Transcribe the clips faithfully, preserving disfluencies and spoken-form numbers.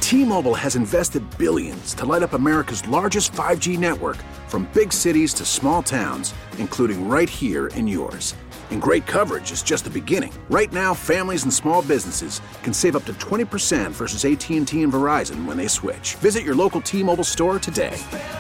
T-Mobile has invested billions to light up America's largest five G network, from big cities to small towns, including right here in yours. And great coverage is just the beginning. Right now, families and small businesses can save up to twenty percent versus A T and T and Verizon when they switch. Visit your local T-Mobile store today.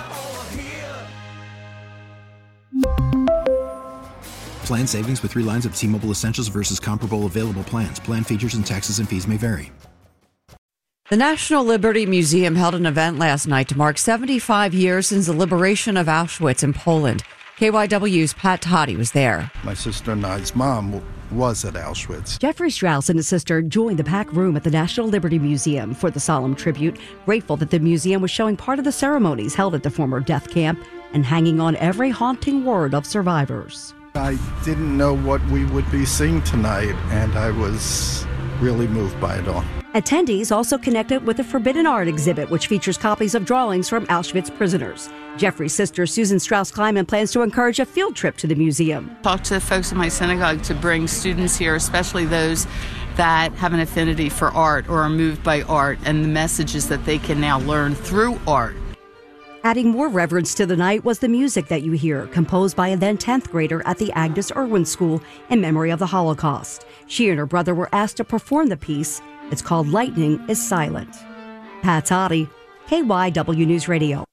Plan savings with three lines of T-Mobile Essentials versus comparable available plans. Plan features and taxes and fees may vary. The National Liberty Museum held an event last night to mark seventy-five years since the liberation of Auschwitz in Poland. K Y W's Pat Toddy was there. My sister and I's mom was at Auschwitz. Jeffrey Strauss and his sister joined the packed room at the National Liberty Museum for the solemn tribute, grateful that the museum was showing part of the ceremonies held at the former death camp and hanging on every haunting word of survivors. I didn't know what we would be seeing tonight, and I was really moved by it all. Attendees also connected with the Forbidden Art exhibit, which features copies of drawings from Auschwitz prisoners. Jeffrey's sister, Susan Strauss-Kleiman, plans to encourage a field trip to the museum. Talk to the folks in my synagogue to bring students here, especially those that have an affinity for art or are moved by art, and the messages that they can now learn through art. Adding more reverence to the night was the music that you hear, composed by a then tenth grader at the Agnes Irwin School in memory of the Holocaust. She and her brother were asked to perform the piece. It's called Lightning is Silent. Pat Toddy, K Y W News Radio.